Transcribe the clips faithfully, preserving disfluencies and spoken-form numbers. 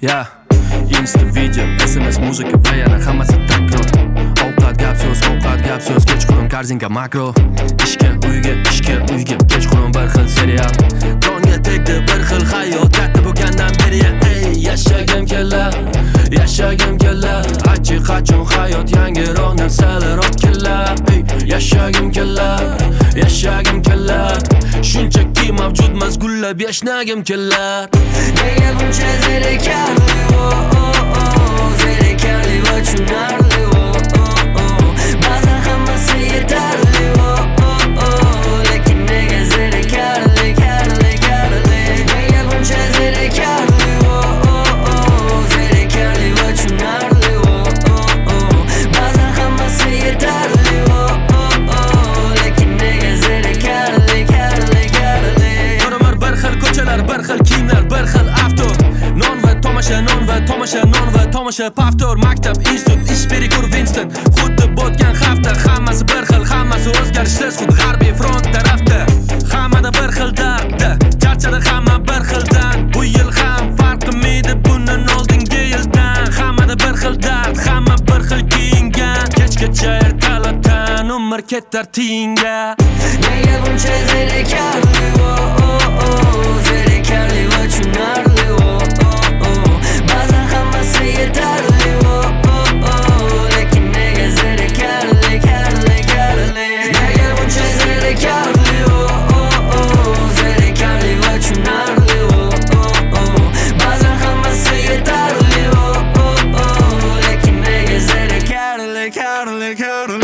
Ya Insta video, S M S muzika va yana hammasi takror. Ovqat gap so'z, ovqat gap so'z, kechqurun korzinka makro. Ishga, uyga, ishga, uyga, kechqurun bir xil serial. Tonga tegdi bir xil hayot, katta bo'lgandan beri. Ey, yashagim kelar, yashagim kelar. Achchiq qachon hayot, yangiroq narsalar otkelar. Ey, yashagim kelar, yashagim kelar. Shunchaki mavjudmas, gullab yashnagim kelar. Nega buncha zerikarli, oh oh oh, zerikarli va tushunarli, oh oh oh. Ba'zan hammasi yetarli, oh oh oh, lekin nega zerikarli, karli, karli. Nega buncha zerikarli, oh oh oh, zerikarli va tushunarli, oh oh oh. Ba'zan hammasi yetarli, oh oh oh, lekin nega zerikarli, karli, karli. Ko'raman bir xil ko'chalar, bir xil kiyimlar, bir xil avto. Non va tomosha, non va tomosha, non va tomosha, paftor, maktab, institut, ish berikur Winston. Xuddi botgan hafta, hammasi bir xil, hammasi o'zgarishsiz, xuddi g'arbiy front tarafda. Hammada bir xil dardda, charchadi hamma bir xildan. Bu yil ham farq qilmaydi bundan oldingi yildan. Hammada bir xil dard, hamma bir xil kiyingan. Kechgacha ertalabdan umr ketar tiyinga. Nega buncha zerikarli, oh oh oh, zerikarli va tushunarli, oh oh oh. Ba'zan hammasi yetarli, oh oh oh, lekin nega zerikarli, karli, karli. Nega buncha zerikarli, oh oh oh, zerikarli va tushunarli, oh oh oh. Ba'zan hammasi yetarli, oh oh oh, lekin nega zerikarli, karli, karli.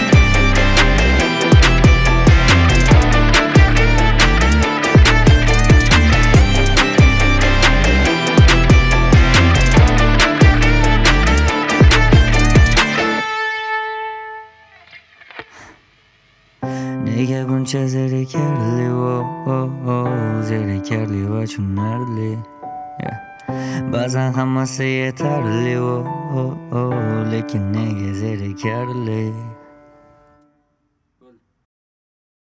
Nega buncha zerikarli, oh oh oh, zerikarli va tushunarli. Ba'zan hammasi yetarli, oh oh oh, lekin nega zerikarli.